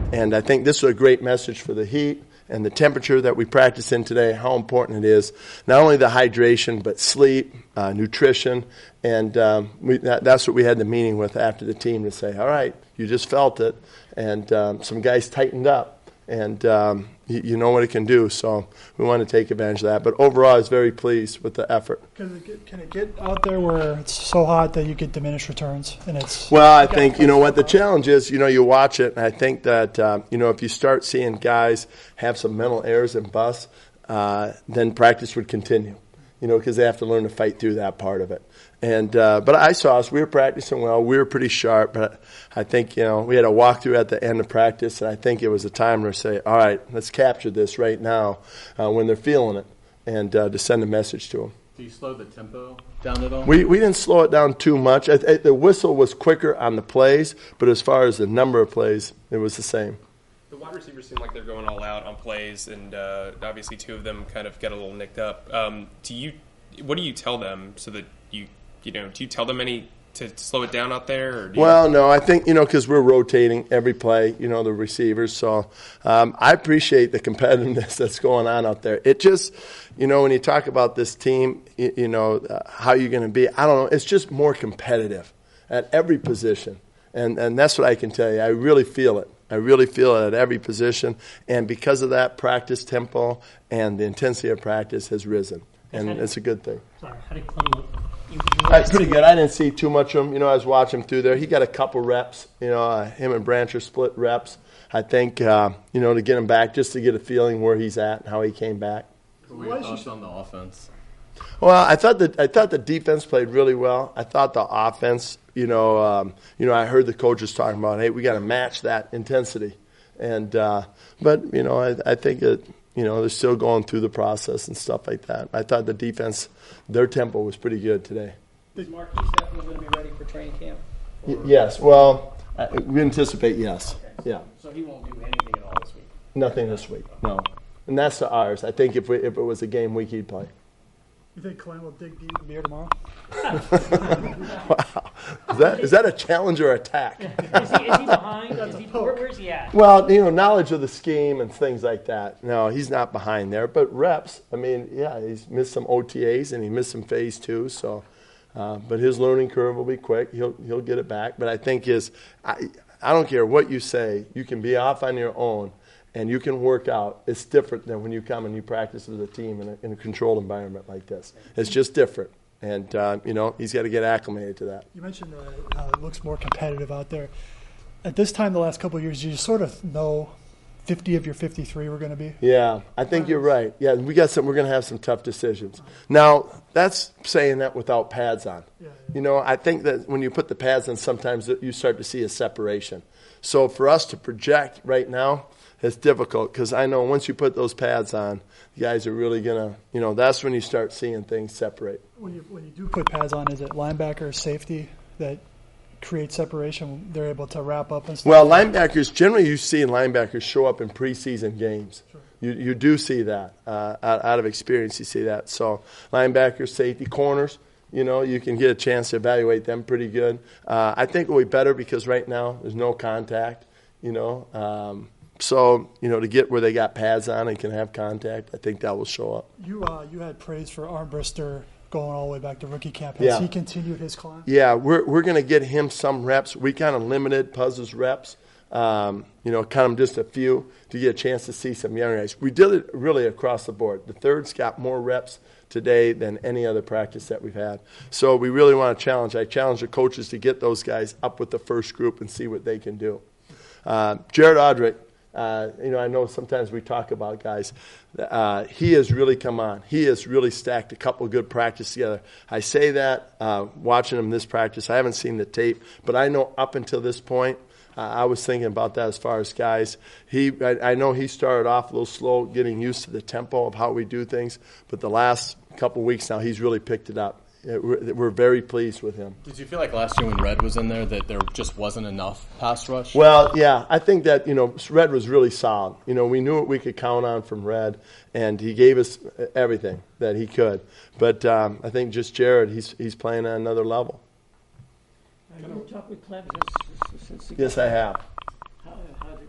And I think this was a great message for the heat and the temperature that we practice in today, how important it is, not only the hydration, but sleep, nutrition. And that's what we had the meeting with after the team to say, all right, you just felt it. And some guys tightened up. And you know what it can do, so we want to take advantage of that. But overall, I was very pleased with the effort. Can it get out there where it's so hot that you get diminished returns? Well, I think, you know what, the challenge is, you watch it, and I think that, if you start seeing guys have some mental errors and busts, then practice would continue, because they have to learn to fight through that part of it. And but I saw us. We were practicing well. We were pretty sharp. But I think, we had a walkthrough at the end of practice, and I think it was a time to say, all right, let's capture this right now when they're feeling it and to send a message to them. Do you slow the tempo down at all? We didn't slow it down too much. The whistle was quicker on the plays, but as far as the number of plays, it was the same. The wide receivers seem like they're going all out on plays, and obviously two of them kind of get a little nicked up. What do you tell them so that do you tell them to slow it down out there? Or well, no, I think, because we're rotating every play, the receivers. So I appreciate the competitiveness that's going on out there. It just, when you talk about this team, how you're going to be, I don't know, it's just more competitive at every position. And that's what I can tell you. I really feel it. I really feel it at every position. And because of that, practice tempo and the intensity of practice has risen. And it's a good thing. Sorry, how did Clem look? Pretty good. I didn't see too much of him. I was watching him through there. He got a couple reps. Him and Brancher split reps. I think, to get him back, just to get a feeling where he's at and how he came back. What were your thoughts on the offense? Well, I thought the defense played really well. I thought the offense, I heard the coaches talking about, hey, we got to match that intensity. And but I think it. They're still going through the process and stuff like that. I thought the defense, their tempo was pretty good today. Is Marquise definitely going to be ready for training camp? Yes. Well, we anticipate yes. Okay. Yeah. So he won't do anything at all this week? Nothing this week, no. And that's to ours. I think if it was a game week, he'd play. You think Clem will dig deep in beer tomorrow? Wow. Is that a challenge or attack? Is he behind? Where's he at? Well, knowledge of the scheme and things like that. No, he's not behind there. But reps, he's missed some OTAs and he missed some phase 2. So, but his learning curve will be quick. He'll get it back. But I think I don't care what you say. You can be off on your own. And you can work out. It's different than when you come and you practice as a team in a controlled environment like this. It's just different. And, he's got to get acclimated to that. You mentioned how it looks more competitive out there. At this time, the last couple of years, you sort of know 50 of your 53 were going to be? Yeah, I think you're right. Yeah, we're going to have some tough decisions. Now, that's saying that without pads on. Yeah. I think that when you put the pads on, sometimes you start to see a separation. So for us to project right now, it's difficult because I know once you put those pads on, the guys are really going to, that's when you start seeing things separate. When you do put pads on, is it linebacker or safety that create separation? They're able to wrap up and stuff? Well, linebackers, generally you see linebackers show up in preseason games. Sure. You do see that. Out of experience, you see that. So linebackers, safety, corners, you can get a chance to evaluate them pretty good. I think it will be better because right now there's no contact, So, to get where they got pads on and can have contact, I think that will show up. You had praise for Armbrister going all the way back to rookie camp. Has he continued his climb? Yeah, we're going to get him some reps. We kind of limited Puzz's reps, kind of just a few to get a chance to see some young guys. We did it really across the board. The thirds got more reps today than any other practice that we've had. So we really want to challenge. I challenge the coaches to get those guys up with the first group and see what they can do. Jared Odrick, I know sometimes we talk about guys. He has really come on. He has really stacked a couple of good practices together. I say that watching him this practice. I haven't seen the tape, but I know up until this point, I was thinking about that as far as guys. I know he started off a little slow, getting used to the tempo of how we do things, but the last couple of weeks now, he's really picked it up. We're very pleased with him. Did you feel like last year when Red was in there that there just wasn't enough pass rush? Well, yeah. I think that, Red was really solid. We knew what we could count on from Red, and he gave us everything that he could. But I think just Jared, he's playing at another level. Have you talked with Clem since Yes, I have. How'd it go?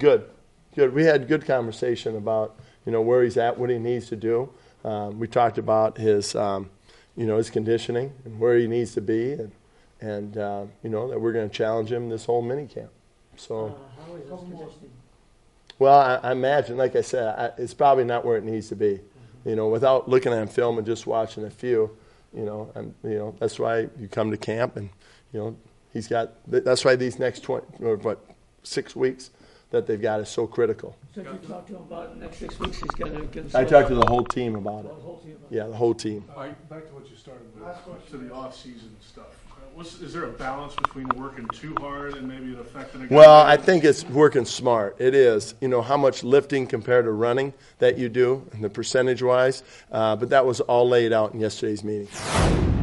Good. We had good conversation about, where he's at, what he needs to do. We talked about his, his conditioning and where he needs to be, and that we're going to challenge him this whole mini camp. So, How is his conditioning? well, I imagine, like I said, it's probably not where it needs to be. Without looking at film and just watching a few, that's why you come to camp, and he's got. That's why these next 6 weeks that they've got is so critical. So if you talk to him about the next 6 weeks, he's going to give us I talked to the whole team about it. the whole team about Yeah, the whole team. Back to what you started with, to the off-season stuff. Is there a balance between working too hard and maybe it affecting a guy? Well, I think it's working smart. It is. How much lifting compared to running that you do, and the percentage-wise. But that was all laid out in yesterday's meeting.